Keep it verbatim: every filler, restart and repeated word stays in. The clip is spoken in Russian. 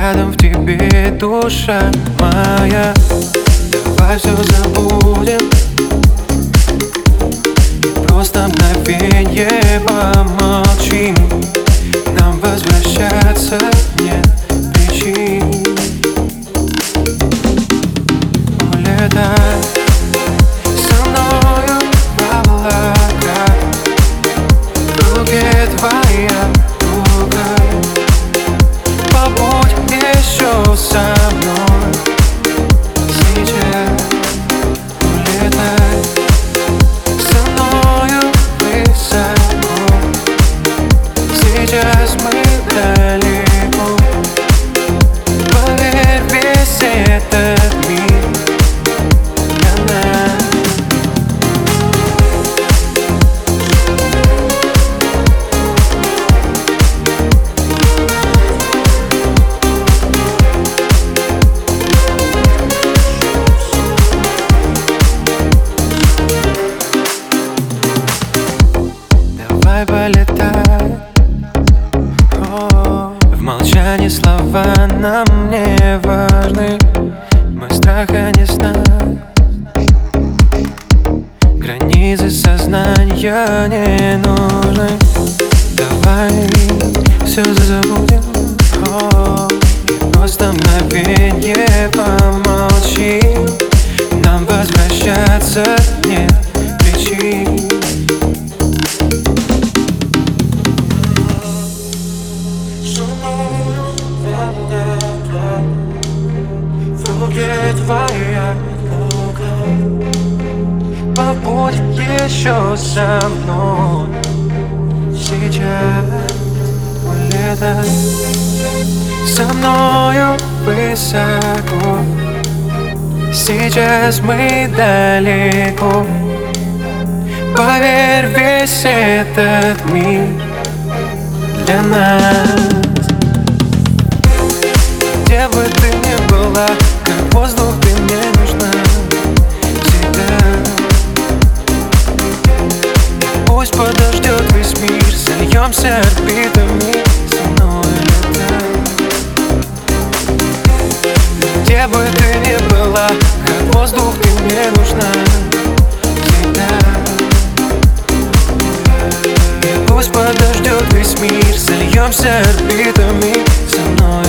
рядом в тебе, душа моя. Давай все забудем, просто мгновенье помолчим. Нам возвращаться нет причин. Улетай со мною в облака, в руке твоя рука. Побудь еще со мной сейчас. Улетай со мною высоко, сейчас мы далеко. Поверь, весь этот мир для нас. Давай полетай. О, в молчании слова нам не важны. Мы страха не знаем, границы сознания не нужны. Давай все забудем, о, и просто мгновенье помолчим. Нам возвращаться нет причин. В руке твоя рука, побудь еще со мной сейчас. Улетай со мною высоко, сейчас мы далеко. Поверь, весь этот мир для нас. Где бы ты ни была, как воздух ты мне нужна всегда. Пусть подождет весь мир, сольемся орбитами, со мной летай. Где бы ты ни была, как воздух ты мне нужна всегда. И пусть подождет весь мир, сольемся орбитами, со мной.